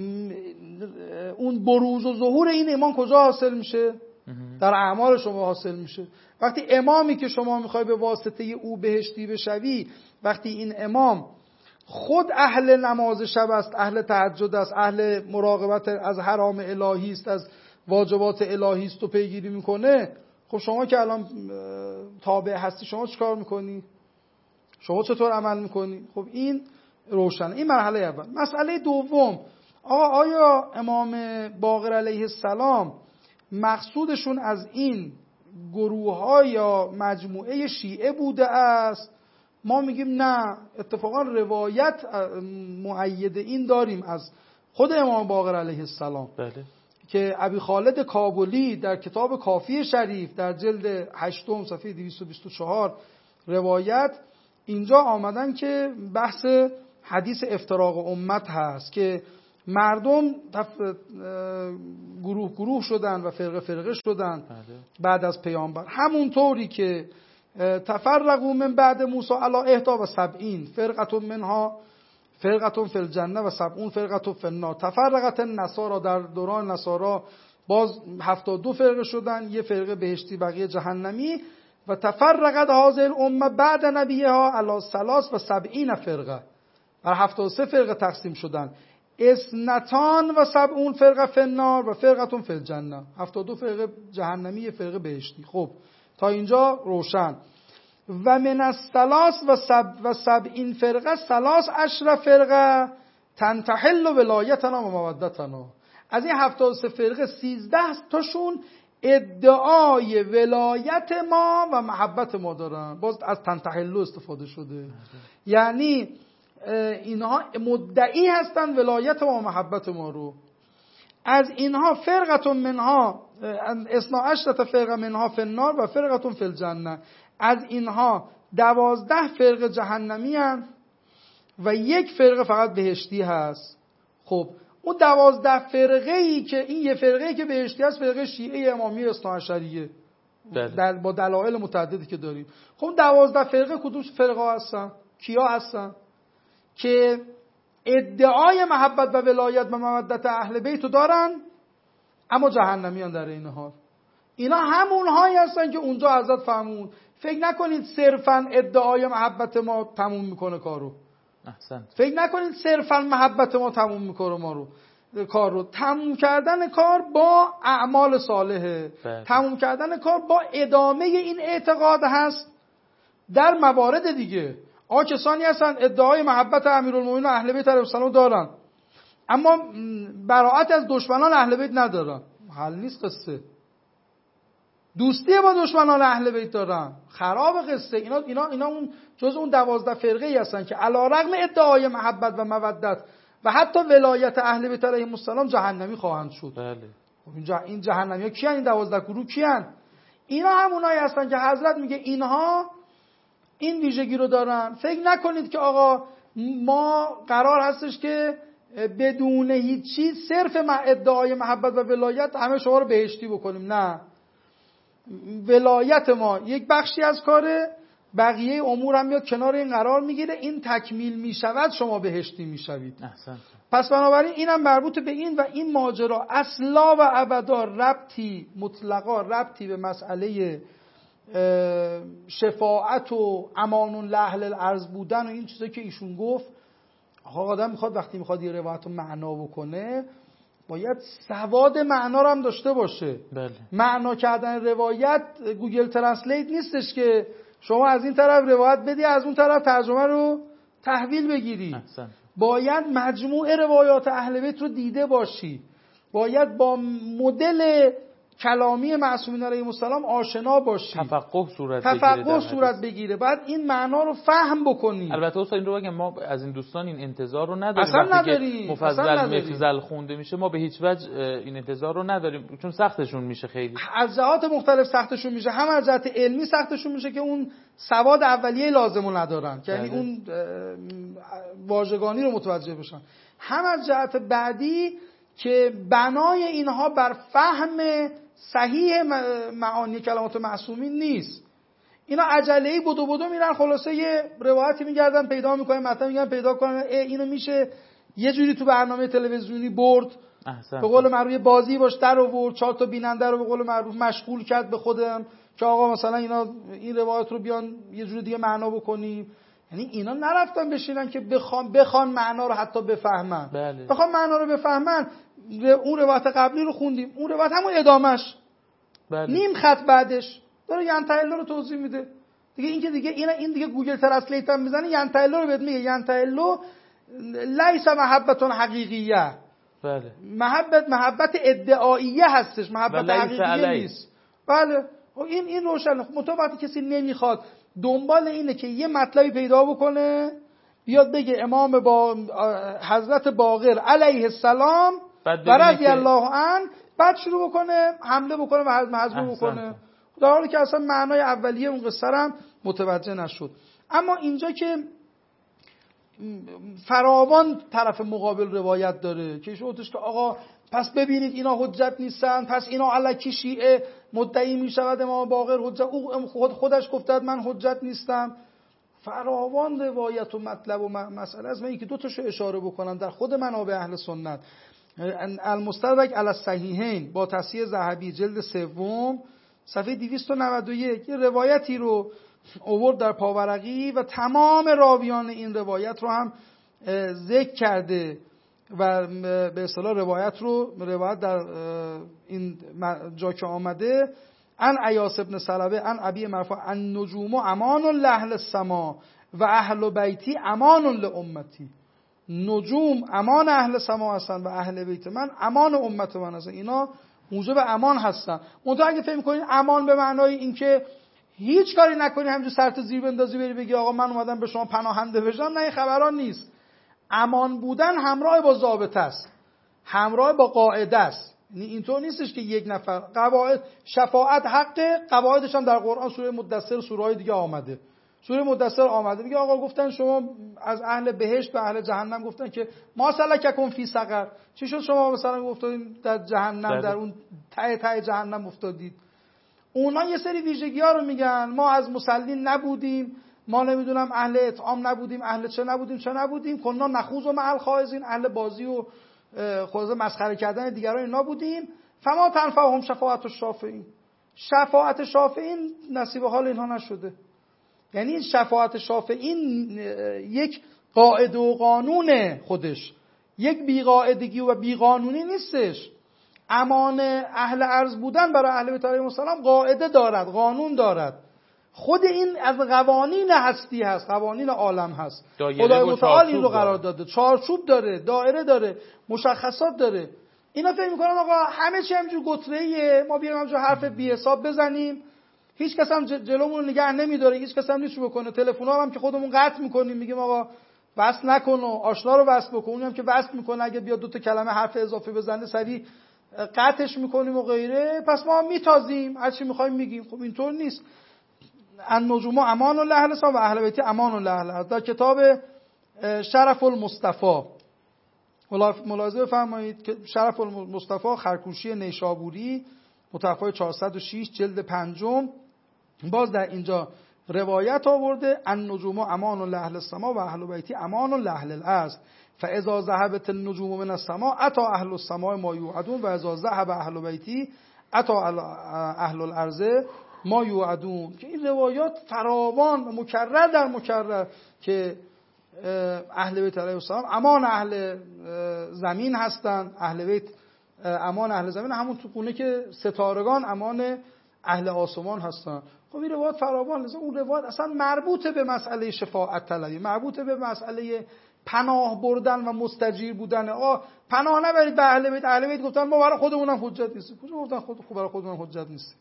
اون بروز و ظهور این ایمان کجا حاصل میشه؟ در اعمال شما حاصل میشه. وقتی امامی که شما میخوای به واسطه او بهشتی بشوی، وقتی این امام خود اهل نماز شب است، اهل تهجد است، اهل مراقبت از حرام الهی است، از واجبات الهی است و پیگیری میکنه، خب شما که الان تابع هستی شما چیکار میکنی؟ شما چطور عمل میکنی؟ خب این روشنه. این مرحله اول. مسئله دوم، آقا آیا امام باقر علیه السلام مقصودشون از این گروه ها یا مجموعه شیعه بوده است؟ ما میگیم نه، اتفاقا روایت مؤید این داریم از خود امام باقر علیه السلام. بله. که ابی خالد کابلی در کتاب کافی شریف در جلد هشتم صفحه دویست و بیست و چهار روایت اینجا آمدن که بحث حدیث افتراق امت هست که مردم گروه گروه شدن و فرقه فرقه شدن بعد از پیامبر، همونطوری که تفرقوا من بعد موسی علی احدا و سبعین فرقه منها فرقه فی الجنه و سبعون فرقه فی النار. تفرقت النصارى، در دوران نصارا باز هفتاد و دو فرقه شدن، یه فرقه بهشتی بقیه جهنمی. و تفرقت هذه الامه بعد نبیها علی ثلاث و سبعین فرقه، بر هفتاد و سه فرقه تقسیم شدن. اثنتان و سبعون فرقه فی النار و فرقه فی الجنه، هفتاد و دو فرقه جهنمی، یه فرقه بهشتی. خب تا اینجا روشن. و من الثلاث و سب و سبعین فرقه ثلاث عشر فرقه تنتحل ولایتنا و مودتنا. از این هفتاد و سه فرقه سیزده تاشون ادعای ولایت ما و محبت ما دارن. باز از تنتحل استفاده شده، یعنی اینها مدعی هستن ولایت ما و محبت ما رو. از اینها فرقه منها اثنا عشرة فرقه منها فی النار و فرقه فی الجنه. از اینها دوازده فرقه جهنمی هستند و یک فرقه فقط بهشتی هست. خب اون دوازده فرقه ای که این یه فرقه ای که بهشتی هست فرقه شیعه امامی اثنا عشریه در با دلایل متعددی که داریم. خب دوازده فرقه کدوم فرقه هستن؟ کیا هستن؟ که ادعای محبت و ولایت و مودت اهل بیت رو دارن اما جهنمیان در این حال. اینا همون هایی هستن که اونجا حضرت فرمود فکر نکنید صرفا ادعای محبت ما تموم میکنه کارو. احسن. فکر نکنید صرفا محبت ما تموم میکنه ما رو کار رو. تموم کردن کار با اعمال صالحه. بله. تموم کردن کار با ادامه این اعتقاد هست در موارد دیگه. آ کسانی هستن ادعای محبت امیرالمومنین و اهل بیت علیهم السلام دارن اما براءت از دشمنان اهل بیت ندارن، حل نیست قصه. دوستی با دشمنان اهل بیت دارن، خراب قصه. اینا اینا اینا اون جز اون دوازده فرقه ای هستن که علی رغم ادعای محبت و مودت و حتی ولایت اهل بیت علیهم السلام جهنمی خواهند شد. بله. اینجا این جهنمی ها کیان؟ این دوازده گروه کیان؟ اینا همونایی هستن که حضرت میگه اینها این ویژگی رو دارن. فکر نکنید که آقا ما قرار هستش که بدون هیچ چیز صرف ادعای محبت و ولایت همه شما رو بهشتی بکنیم. نه، ولایت ما یک بخشی از کاره، بقیه امور هم میاد کنار این قرار میگیره. این تکمیل میشود شما بهشتی میشوید. پس بنابراین اینم مربوط به این و این ماجرا اصلا و ابدا ربطی مطلقا ربطی به مسئله شفاعت و امان لأهل الارض بودن و این چیزایی که ایشون گفت، آدم میخواد وقتی میخواد یه روایت رو معنا بکنه باید سواد معنا رو هم داشته باشه. بله. معنا کردن روایت گوگل ترنسلیت نیستش که شما از این طرف روایت بدی از اون طرف ترجمه رو تحویل بگیری. احسن. باید مجموعه روایات اهل بیت رو دیده باشی، باید با مدل کلامی معصومین علیهم السلام آشنا باشی، تفقه صورت بگیره، تفقه صورت بگیره، بعد این معنا رو فهم بکنی. البته استاد این رو بگم ما از این دوستان این انتظار رو نداریم، اصلا وقتی نداری. که مفضل مفضل خونده میشه ما به هیچ وجه این انتظار رو نداریم، چون سختشون میشه خیلی، از جهات مختلف سختشون میشه، هم از جهت علمی سختشون میشه که اون سواد اولیه لازمو ندارن که یعنی اون واژگانی رو متوجه بشن، هم از جهت بعدی که بنای اینها بر فهم صحیح معانی کلمات معصومین نیست. اینا عجله‌ای بدو بدو میرن خلاصه یه روایتی میگردن پیدا میکنن، مثلا میگن پیدا کنن اینو میشه یه جوری تو برنامه تلویزیونی برد، به قول معروف بازی باش در آورد، چهار تا بیننده رو به قول معروف مشغول کرد به خودم که آقا مثلا اینا این روایت رو بیان یه جوری دیگه معنا بکنیم. یعنی اینا نرفتن بشینن که بخوان بخوان معنا رو حتی بفهمن. بله. بخوان معنا رو بفهمن اون روایت قبلی رو خوندیم، اون روایت همون ادامش. بله. نیم خط بعدش داره ینتهلو رو توضیح میده. دیگه این که دیگه این این دیگه گوگل ترنسلیت هم میزنه ینتهلو رو بهت میگه ینتهلو لیس محبت حقیقیه. بله. محبت محبت ادعاییه هستش، محبت حقیقیه نیست. بله. این این روشنه. متو وقتی کسی نمیخواد دنبال اینه که یه مطلبی پیدا بکنه بیاد بگه امام با حضرت باقر علیه السلام و رضی الله عنه، بعد شروع بکنه حمله بکنه و حذف بکنه، در حالی که اصلا معنای اولیه اون قصه هم متوجه نشد. اما اینجا که فراوان طرف مقابل روایت داره که شوتش که آقا پس ببینید اینا حجت نیستن، پس اینا الکی شیعه مدعی میشود امام باقر حجت، او خود خودش گفته من حجت نیستم. فراوان روایت و مطلب و مسئله از من که دو تاشو اشاره بکنم در خود منابع اهل سنت. المستدرک علی الصحیحین با تصحیح ذهبی جلد سوم صفحه دویست و نود و یک یه روایتی رو آورد در پاورقی و تمام راویان این روایت رو هم ذکر کرده و به اصطلاح روایت رو روایت در این جا که آمده ان ایاس ابن سلبه ان ابی مرفوع ان نجوم امان لأهل السما و اهل بیتی امان لامتی. نجوم امان اهل سما هستن و اهل بیت من امان امت من هستن، اینا موجب امان هستن. منتها اگه فکر می‌کنید امان به معنای اینکه هیچ کاری نکنی همینجوری سرت زیر بندازی بری بگی آقا من اومدم به شما پناهنده بشم، نه این خبران نیست. امان بودن همراه با ضابطه است، همراه با قاعده است. یعنی اینطور نیستش که یک نفر قواعد شفاعت حق قواعدش هم در قرآن سوره مدثر سوره‌های دیگه آمده. سوره مدثر آمده میگه آقا گفتن شما از اهل بهشت به اهل جهنم گفتن که ما سلککم فی سقر، چی شد شما مثلا گفتین در جهنم در اون ته ته جهنم افتادید؟ اونا یه سری ویژگی‌ها رو میگن، ما از مسلمین نبودیم، ما نمیدونم اهل اطعام نبودیم، اهل چه نبودیم چه نبودیم، کنا نخوض و مع الخائضین، اهل بازی و خود مسخره کردن دیگران اینا بودیم. فما تنفعهم شفاعت الشافعین، شفاعت شافعین نصیب حال اینها نشده. یعنی این شفاعت شافعین یک قاعده و قانون خودش، یک بی‌قاعدگی و بی‌قانونی نیستش. امان اهل ارض بودن برای اهل بیت علیهم السلام قاعده دارد، قانون دارد. خود این از قوانین هستی هست، قوانین عالم هست. خدای متعال این رو قرار داده، چارچوب داره، دایره داره، مشخصات داره. اینا فکر می‌کنن آقا همه چی همینجور گتره‌ایه، ما بیایم همینجور حرف بی حساب بزنیم، هیچ کس هم جلومون نگه نمی‌داره، هیچ کس هم نیست بکنه. تلفن‌ها هم که خودمون قطع می‌کنیم، میگیم آقا وصل نکن و آشنا رو وصل بکن، اونم که وصل می‌کنه اگه بیاد دو تا کلمه حرف اضافه بزنه سریع قطعش می‌کنیم و غیره، پس ما میتازیم هر چی می‌خوایم میگیم. خب اینطور نیست. النجوم امان لأهل السما و اهل بیت امان لأهل الارض در کتاب شرف المصطفی ملاحظه بفرمایید که شرف المصطفی خرکوشی نیشابوری متوفای چهارصد و شش جلد پنجم باز در اینجا روایت آورده النجوم امان لأهل السما و اهل بیت امان لأهل الارض فاذا ذهبت النجوم من السما اتى اهل السماء ما یوعدون و اذا ذهب اهل بیتی اتى اهل الارض ما یوعدون، که این روایات فراوان و مکرر در مکرر که اهل بیت علیهم السلام امان اهل زمین هستند، اهل بیت امان اهل زمین، همون تو گونه که ستارگان امان اهل آسمان هستند. خب این روایات فراوان، لذا اون روایات اصلا مربوط به مسئله شفاعت طلبی، مربوط به مسئله پناه بردن و مستجیر بودن. آقا پناه نبرید به اهل بیت، اهل بیت گفتن ما برای خودمونم حجت نیست. کجا گفتن خود خوب برای خودمون حجت نیست؟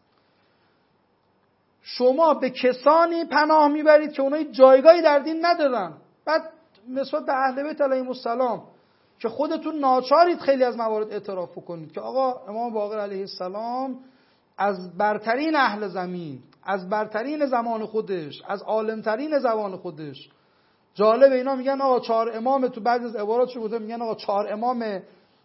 شما به کسانی پناه میبرید که اونها جایگاهی در دین ندارن. بعد نسبت به اهل بیت علیهم السلام که خودتون ناچارید خیلی از موارد اعتراف کنید که آقا امام باقر علیه السلام از برترین اهل زمین، از برترین زمان خودش، از عالمترین زمان خودش. جالب اینا میگن آقا چهار امام، تو بعضی از عباراتشو بوده میگن آقا چهار امام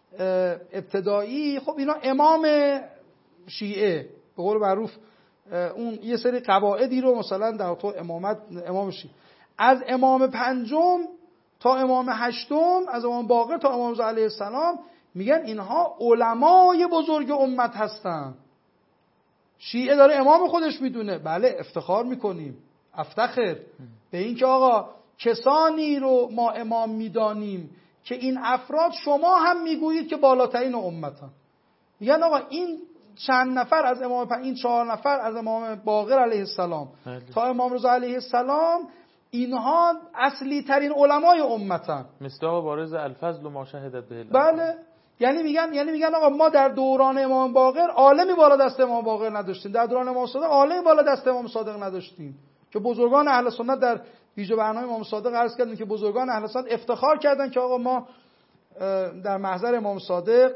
ابتدایی. خب اینا امام شیعه به قول معروف اون یه سری قواعدی رو مثلا در تو امامت امام شیعه، از امام پنجم تا امام هشتم، از امام باقر تا امام رضا علیه السلام، میگن اینها علمای بزرگ امت هستن. شیعه داره امام خودش میدونه، بله افتخار میکنیم، افتخر به این که آقا کسانی رو ما امام میدانیم که این افراد شما هم میگویید که بالاترین امتن. میگن آقا این چند نفر از امام این چهار نفر از امام باقر علیه السلام تا امام رضا علیه السلام، اینها اصلی ترین علمای امتن. مصداق بارز الفضل و ما شهدت به. بله، یعنی میگن یعنی میگن آقا ما در دوران امام باقر عالمی بالا دست امام باقر نداشتیم، در دوران امام صادق عالمی بالا دست امام صادق نداشتیم، که بزرگان اهل سنت در ویژه برنامه امام صادق عرض کردن که بزرگان اهل سنت افتخار کردن که آقا ما در محضر امام صادق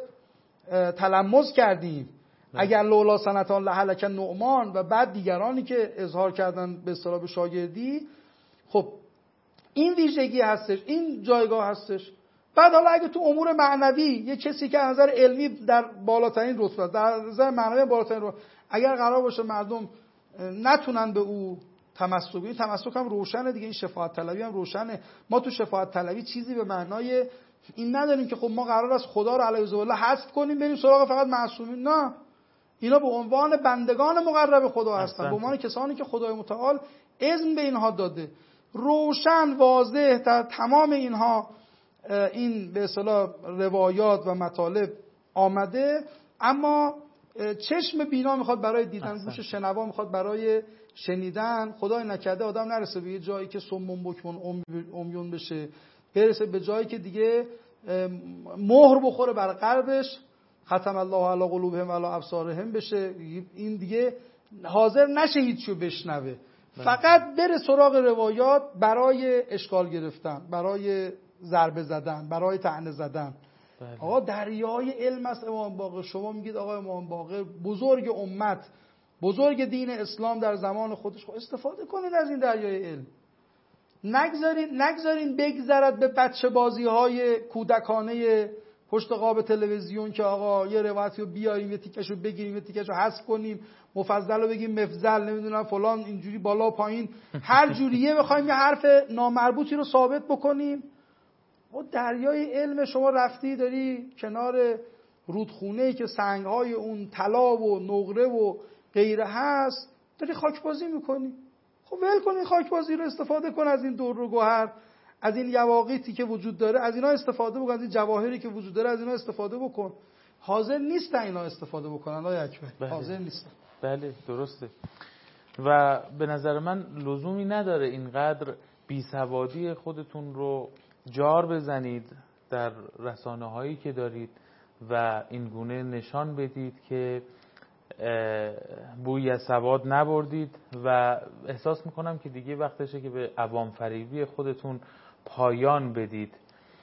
تلمذ کردیم. اگر لولا سنتان لهلک نعمان و بعد دیگرانی که اظهار کردن به اصطلاح شاگردی. خب این ویژگی هستش، این جایگاه هستش. بعد حالا اگه تو امور معنوی یه کسی که از نظر علمی در بالاترین رتبه، در نظر معنوی بالاترین رتبه، اگر قرار باشه مردم نتونن به او تمسک، این تمسک هم روشنه دیگه، این شفاعت طلبی هم روشنه. ما تو شفاعت طلبی چیزی به معنای این نداریم که خب ما قرار است خدا رو علیه الله حذف کنیم بریم سراغ فقط معصومین. نه، اینا به عنوان بندگان مقرب خدا هستن، به عنوان کسانی که خدای متعال اذن به اینها داده. روشن واضح در تمام اینها این به اصطلاح روایات و مطالب آمده، اما چشم بینا میخواد برای دیدن، گوش شنوا میخواد برای شنیدن. خدای نکرده آدم نرسه به یه جایی که سمون بکمون امیون بشه، برسه به جایی که دیگه مهر بخوره بر قلبش، ختم الله علی قلوبهم و علی ابصارهم بشه، این دیگه حاضر نشه هیچو بشنوه، فقط بره سراغ روایات برای اشکال گرفتن، برای ضربه زدن، برای طعنه زدن. بله. آقا دریای علم است امام باقر. شما میگید آقا امام باقر بزرگ امت، بزرگ دین اسلام در زمان خودش، خب استفاده کنید از این دریای علم. نگذارین نگذارین بگذرد به بچه بازی های کودکانه پشت قاب تلویزیون که آقا یه روایتی رو بیاریم، یه تیکش رو بگیریم، یه تیکش رو حذف کنیم، مفضل رو بگیم مفضل، نمیدونم فلان اینجوری بالا پایین، هر جوریه بخوایم یه حرف نامربوطی رو ثابت بکنیم. و دریای علم شما رفتی داری کنار رودخونه‌ای که سنگ‌های اون طلا و نقره و غیره هست داری خاکبازی میکنی. خب ول کن این خاکبازی رو، استفاده کن از این در و گوهر، از این یواقیتی که وجود داره، از اینا استفاده بکن، از این جواهری که وجود داره از اینا استفاده بکن. حاضر نیستن اینا استفاده بکنن آقای اکبر. بله. حاضر نیستن. بله درسته. و به نظر من لزومی نداره اینقدر بیسوادی خودتون رو جار بزنید در رسانه هایی که دارید و این گونه نشان بدید که بوی از سواد نبردید، و احساس میکنم که دیگه وقتشه که به عوام فریبی خودتون پایان بدید.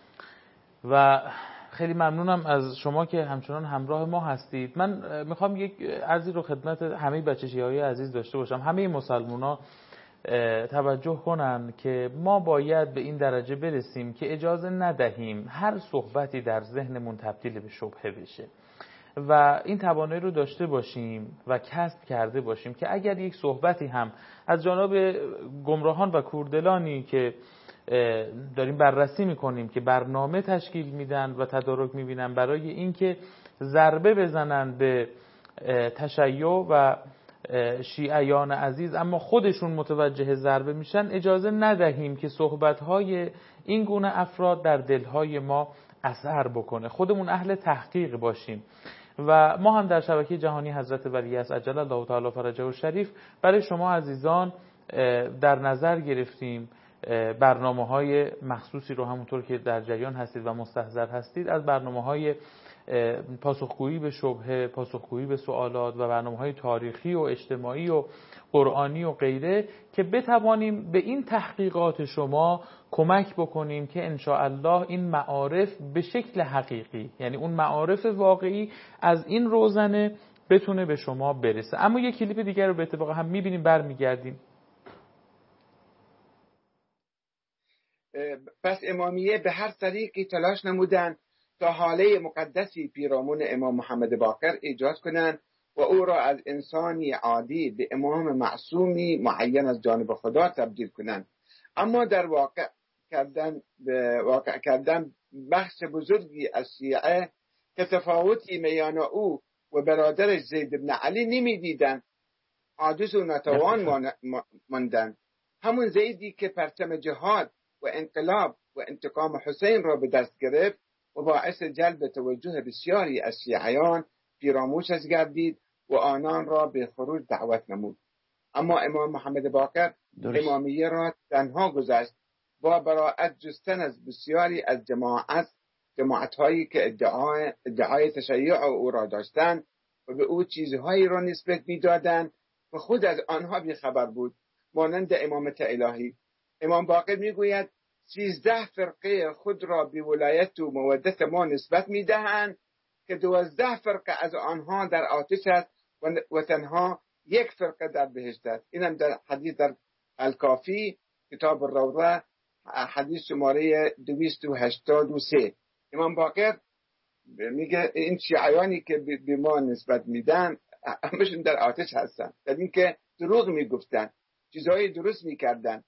و خیلی ممنونم از شما که همچنان همراه ما هستید. من میخوام یک عرضی رو خدمت همه بچه شیعه‌های عزیز داشته باشم. همه مسلمونا توجه کنن که ما باید به این درجه برسیم که اجازه ندهیم هر صحبتی در ذهنمون تبدیل به شبهه بشه، و این توانایی رو داشته باشیم و کسب کرده باشیم که اگر یک صحبتی هم از جانب گمراهان و کوردلانی که داریم بررسی میکنیم که برنامه تشکیل میدن و تدارک میبینن برای اینکه ضربه بزنن به تشیع و شیعیان عزیز اما خودشون متوجه ضربه میشن اجازه ندهیم که صحبت‌های این گونه افراد در دلهای ما اثر بکنه. خودمون اهل تحقیق باشیم و ما هم در شبکه جهانی حضرت ولیعصر عجل الله تعالی فرجه الشریف برای شما عزیزان در نظر گرفتیم برنامه‌های مخصوصی رو، همونطور که در جریان هستید و مستحضر هستید، از برنامه‌های پاسخگویی به شبهه، پاسخگویی به سوالات و برنامه‌های تاریخی و اجتماعی و قرآنی و غیره که بتوانیم به این تحقیقات شما کمک بکنیم که ان شاء الله این معارف به شکل حقیقی، یعنی اون معارف واقعی از این روزنه بتونه به شما برسه. اما یک کلیپ دیگر رو به اتفاق هم می‌بینیم، برمیگردیم. پس امامیه به هر طریقی تلاش نمودند تا حاله مقدسی پیرامون امام محمد باقر ایجاد کنند و او را از انسانی عادی به امام معصومی معین از جانب خدا تبدیل کنند. اما در واقع کردن به واقع کردن بخش بزرگی از شیعه که تفاوتی میان او و برادرش زید بن علی نمیدیدند، عاجز و ناتوان ماندند. همون زیدی که پرچم جهاد و انقلاب و انتقام حسین را به دست گرفت و باعث جلب توجه بسیاری از شیعیان پیراموشش گردید و آنان را به خروج دعوت نمود. اما امام محمد باقر امامیه را تنها گذاشت با براءت جستن از بسیاری از جماعت جماعت‌هایی که ادعای ادعای تشیع او را داشتند و به او چیزهایی را نسبت می‌دادند و خود از آنها بی‌خبر بود، مانند امامت الهی. امام باقر میگوید سیزده فرقه خود را به ولایت و مودت ما نسبت میدهند که دوازده فرقه از آنها در آتش است و تنها یک فرقه در بهشت است. اینم در حدیث در الکافی کتاب الروضه حدیث شماره دویست و هشتاد و سه. امام باقر میگه این شیعیانی که به ما نسبت میدن همشون در آتش هستن، در این که دروغ میگفتن، چیزهای درست میکردن.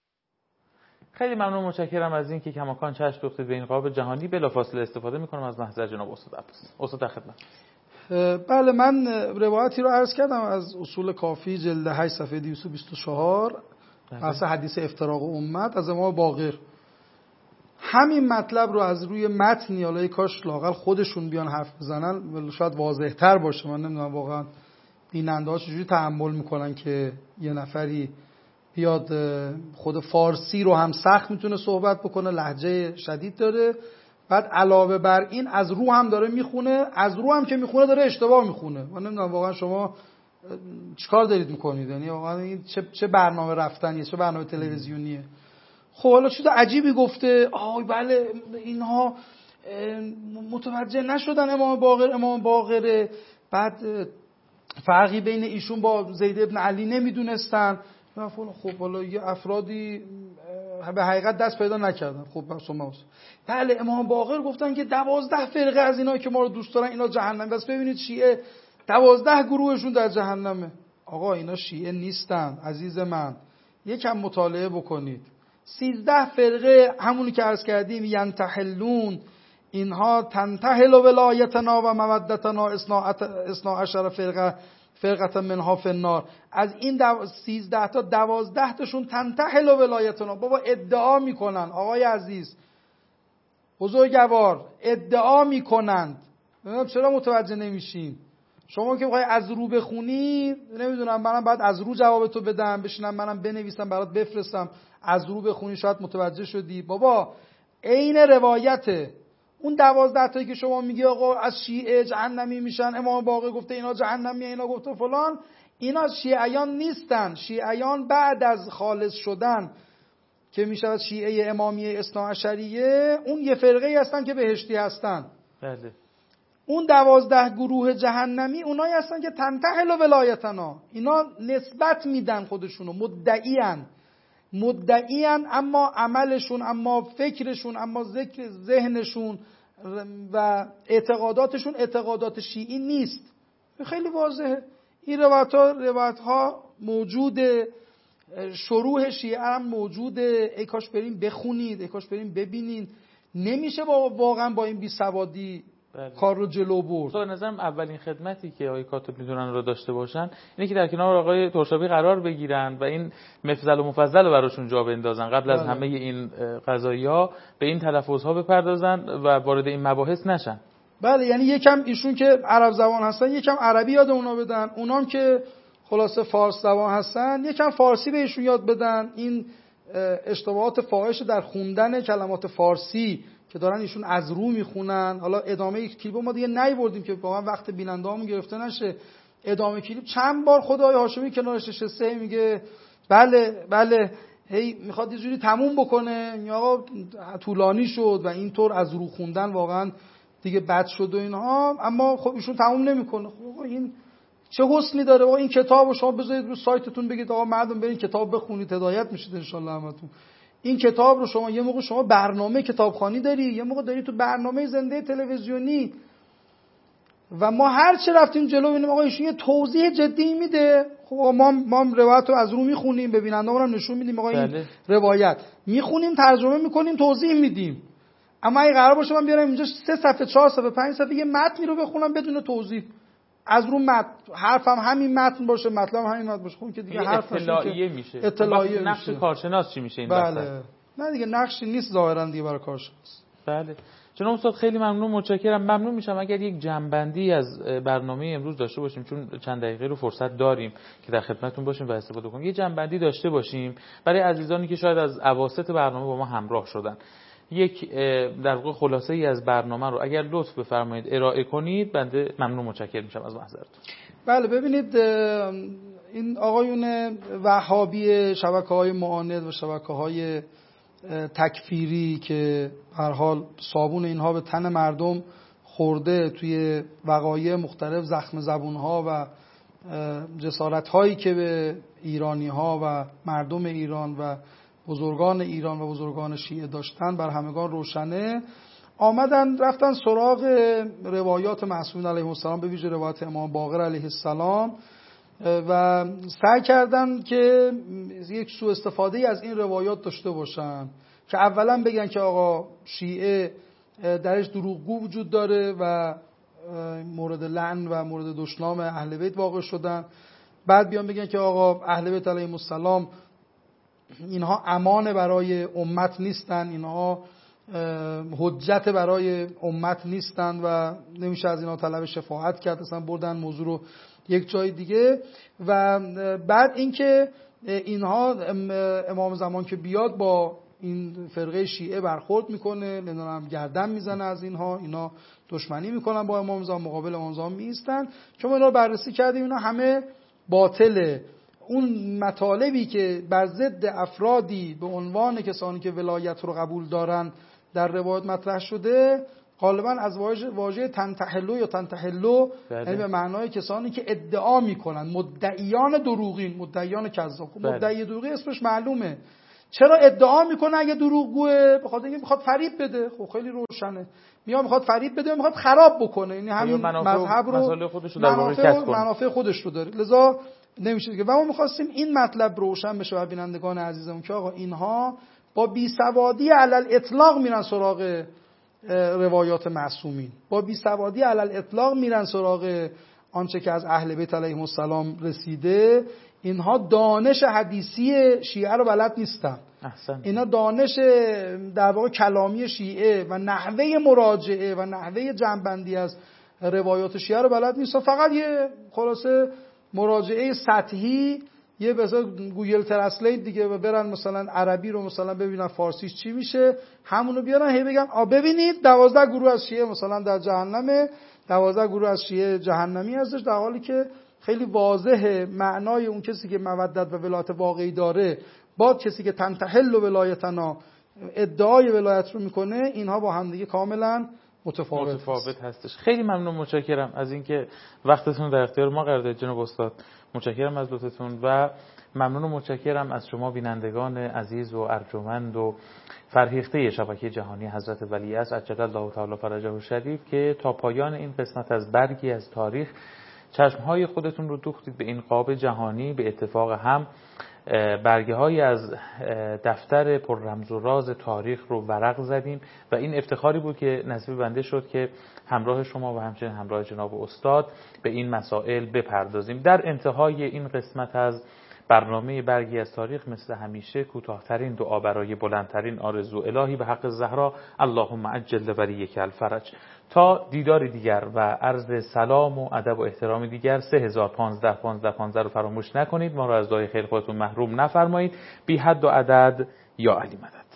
خیلی ممنون، متشکرم از این که کماکان چشم دوختید به این قاب جهانی. بلافاصله استفاده میکنم از محضر جناب استاد عباس. استاد در خدمت. بله، من روایتی رو عرض کردم از اصول کافی جلد هشت صفحه دویست و بیست و چهار بحث حدیث افتراق امت از امام باقر. همین مطلب رو از روی متن یا کاش لااقل خودشون بیان حرف بزنن ولی شاید واضح‌تر باشه. من نمیدونم واقعا بیننده‌ها چجوری تحمل میکنن که یه نفری بیاد خود فارسی رو هم سخت میتونه صحبت بکنه، لهجه شدید داره، بعد علاوه بر این از رو هم داره میخونه، از رو هم که میخونه داره اشتباه میخونه. من نمیدونم واقعا شما چیکار دارید میکنید، یعنی واقعا این چه چه برنامه رفتنیه، چه برنامه تلویزیونیه. خب حالا چیز عجیبی گفته، آی بله اینها متوجه نشدن امام باقر امام باقره، بعد فرقی بین ایشون با زید ابن علی نمیدونستن. خب حالا یه افرادی به حقیقت دست پیدا نکردن. خب بله امام باقر گفتن که دوازده فرقه از اینا که ما رو دوست دارن اینا جهنم. بس ببینید شیعه دوازده گروهشون در جهنمه. آقا اینا شیعه نیستن عزیز من، یکم مطالعه بکنید. سیزده فرقه همونی که عرض کردیم ینتحلون، اینها تنتحل ولایتنا و مودتنا اثنا عشر فرقه فرقه منها فی النار. از این دو... سیزده تا دوازده تاشون تنتحل ولایتنا. بابا ادعا میکنن آقای عزیز بزرگوار، ادعا میکنند. چرا متوجه نمیشین؟ شما که بخوای از رو بخونی، نمیدونم منم بعد از رو جواب تو بدم، بشینم منم بنویسم برات بفرستم، از رو بخونی شاید متوجه شدی. بابا عین روایته. اون دوازده تایی که شما میگی آقا از شیعه جهنمی میشن، امام باقر گفته اینا جهنمی، اینا گفته فلان، اینا شیعیان نیستن. شیعیان بعد از خالص شدن که میشه شیعه امامیه اثنا عشریه، اون یه فرقه هستن که بهشتی هستن. بله. اون دوازده گروه جهنمی اونایی هستن که تنتحل ولایتنا، اینا نسبت میدن خودشونو، مدعیان مدعیان اما عملشون، اما فکرشون، اما ذکر ذهنشون و اعتقاداتشون اعتقادات شیعی نیست. خیلی واضحه. این روایت ها روایت ها موجوده، شروح شیعه هم موجوده. ای کاش بریم بخونید، ای کاش بریم ببینید. نمیشه با واقعا با این بیسوادی بله. کار رو جلو برد. به نظرم اولین خدمتی که آقای کاتب میتونن رو داشته باشن اینه که در کنار آقای ترشابی قرار بگیرن و این مفضل و مفضل رو براشون جا بندازن قبل از بله. همه این قضایی‌ها به این تلفظها بپردازن و وارد این مباحث نشن. بله، یعنی یکم ایشون که عرب زبان هستن یکم عربی یاد اونا بدن، اونام که خلاصه فارس زبان هستن یکم فارسی بهشون یاد بدن. این اشتباهات فاحش در خوندن کلمات فارسی که دارن ایشون از رو میخونن. حالا ادامه کلیپ ما دیگه نیوردیم که واقعا وقت بیننده‌هامون گرفته نشه. ادامه کلیپ چند بار خدای هاشمی کنارش نشسته میگه بله بله، هی میخواد یه جوری تموم بکنه، میگه آقا طولانی شد و اینطور از رو خوندن واقعا دیگه بد شد و اینها. اما خب ایشون تموم نمیکنه. خب این چه حسنی داره؟ آقا این کتابو شما بذارید رو سایتتون بگید آقا مردم برین کتاب بخونید هدایت میشید ان شاء الله همتون. این کتاب رو شما یه موقع شما برنامه کتابخوانی داری، یه موقع داری تو برنامه زنده تلویزیونی و ما هر چه رفتیم جلو ببینیم آقا ایشون یه توضیح جدی میده. خب ما ما روایت رو از رو میخونیم، به بیننده‌مون هم نشون میدیم آقا این بله. روایت میخونیم، ترجمه میکنیم، توضیح میدیم. اما اگه قرار باشه من بیارم اینجا سه صفحه چهار صفحه پنج صفحه یه متنی رو بخونم بدون توضیح، از رو متن حرفم همین متن باشه، مطلبم همین متن باشه، خب که دیگه حرف اطلاعیه میشه. اطلاعیه نقش میشه. کارشناس چی میشه این بله وسط؟ نه دیگه نقشی نیست ظاهرا دیگه برای کارشناس. بله. جناب استاد خیلی ممنون، متشکرم. ممنون میشم اگر یک جنبندی از برنامه امروز داشته باشیم، چون چند دقیقه رو فرصت داریم که در خدمتتون باشیم و استفاده کنیم. یه جنبندی داشته باشیم برای عزیزانی که شاید از اواسط برنامه با ما همراه شدن. یک در واقع خلاصه ای از برنامه رو اگر لطف بفرمایید ارائه کنید، بنده ممنون متشکرم میشم از محضرتون. بله ببینید این آقایون وهابی شبکه‌های معاند و شبکه‌های تکفیری که هر حال صابون اینها به تن مردم خورده، توی وقایع مختلف زخم زبونها و جسارت‌هایی که به ایرانی‌ها و مردم ایران و بزرگان ایران و بزرگان شیعه داشتن بر همگان روشنه، آمدن رفتن سراغ روایات معصومین علیهم السلام، به ویژه روایت امام باقر علیه السلام، و سعی کردن که یک سوء استفاده از این روایات داشته باشن که اولا بگن که آقا شیعه درش دروغگو وجود داره و مورد لعن و مورد دشنام اهل بیت واقع شدن، بعد بیان بگن که آقا اهل بیت علیهم السلام اینها امان برای امت نیستن، اینها حجت برای امت نیستن و نمیشه از اینها طلب شفاعت کرد، اصلا بردن موضوع رو یک جای دیگه. و بعد اینکه اینها امام زمان که بیاد با این فرقه شیعه برخورد میکنه، نمیدونم گردن میزنه از اینها، اینا دشمنی میکنن با امام زمان، مقابل امام زمان میایستن. چون اینا رو بررسی کردیم اینا همه باطله. اون مطالبی که بر ضد افرادی به عنوان کسانی که ولایت رو قبول دارن در روایت مطرح شده، غالبا از واژه تنتحلو یا تنتحلو، یعنی به معنای کسانی که ادعا میکنن، مدعیان دروغین، مدعیان کذاب. مدعی دروغی اسمش معلومه. چرا ادعا میکنه اگه دروغگوه؟ بخاطر اینکه میخواد فریب بده. خب خیلی روشنه، میاد میخواد فریب بده، میخواد خراب بکنه، یعنی همین مذهب رو منافع منافع خودش رو داره. لذا نمیشه که. و ما میخواستیم این مطلب روشن بشه برای بینندگان عزیزمون که آقا اینها با بیسوادی علل اطلاق میرن سراغ روایات معصومین، با بیسوادی علل اطلاق میرن سراغ آنچه که از اهل بیت علیهم السلام رسیده. اینها دانش حدیثی شیعه رو بلد نیستن. احسن. اینا دانش در واقع کلامی شیعه و نحوه مراجعه و نحوه جنبندی از روایات شیعه رو بلد نیستن. فقط یه خلاصه مراجعه سطحی، یه مثلا گوگل ترنسلیت دیگه، و برن مثلا عربی رو مثلا ببینن فارسیش چی میشه، همونو بیارن هی بگن آ ببینید دوازده گروه از شیعه مثلا در جهنمه، دوازده گروه از شیعه جهنمی هستش، در حالی که خیلی واضحه معنای اون کسی که مودت و ولایت واقعی داره با کسی که تنتحل و ولایتنا ادعای ولایت رو میکنه، اینها با هم دیگه کاملا متفاوت, متفاوت هستش. خیلی ممنون، متشکرم از اینکه وقتتون در اختیار ما قرار دادید جناب استاد. متشکرم از لطفتون و ممنون و متشکرم از شما بینندگان عزیز و ارجمند و فرهیخته شبکه جهانی حضرت ولیعصر عجل الله تعالی فرجه الشریف که تا پایان این قسمت از برگی از تاریخ چشمهای خودتون رو دوختید به این قاب جهانی، به اتفاق هم برگه های از دفتر پر رمز و راز تاریخ رو ورق زدیم و این افتخاری بود که نصیب بنده شد که همراه شما و همچنین همراه جناب استاد به این مسائل بپردازیم. در انتهای این قسمت از برنامه برگی از تاریخ مثل همیشه کوتاه‌ترین دعا برای بلندترین آرزو. الهی به حق زهرا اللهم عجل ولیک الفرج. تا دیدار دیگر و عرض سلام و ادب و احترام دیگر، سه هزار و پانزده پانزده پانزده رو فراموش نکنید. ما را از دعای خیر خودتون محروم نفرمایید. بی حد و عدد یا علی مدد.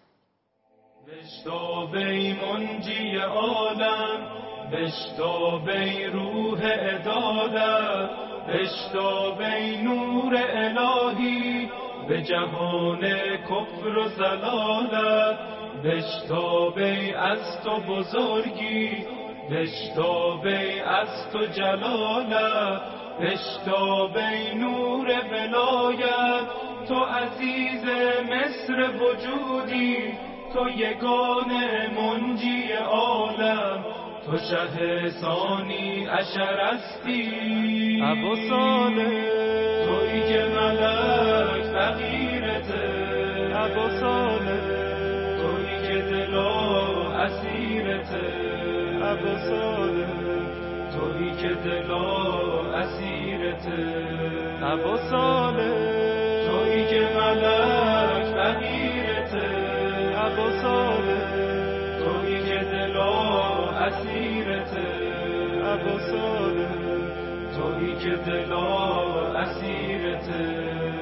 بشتابی منجی عالم، بشتابی روح عدالت، بشتابی نور الهی به جهان کفر و ضلالت، بشتابی از تو بزرگی، بشتابی از تو جلالت، بشتابی نور ولایت، تو عزیز مصر وجودی، تو یگان منجی عالم، تو شه ثانی عشر هستی ابو صالح، تویی که ملک فقیرته ابو صالح، تویی که دلا اسیرته ابو صالح، تویی که دلا اسیرته ابو صالح، تویی که ملک فقیرته ابو صالح، تویی که دلا اسیرته ابو صالح، تویی که دلا اسیرته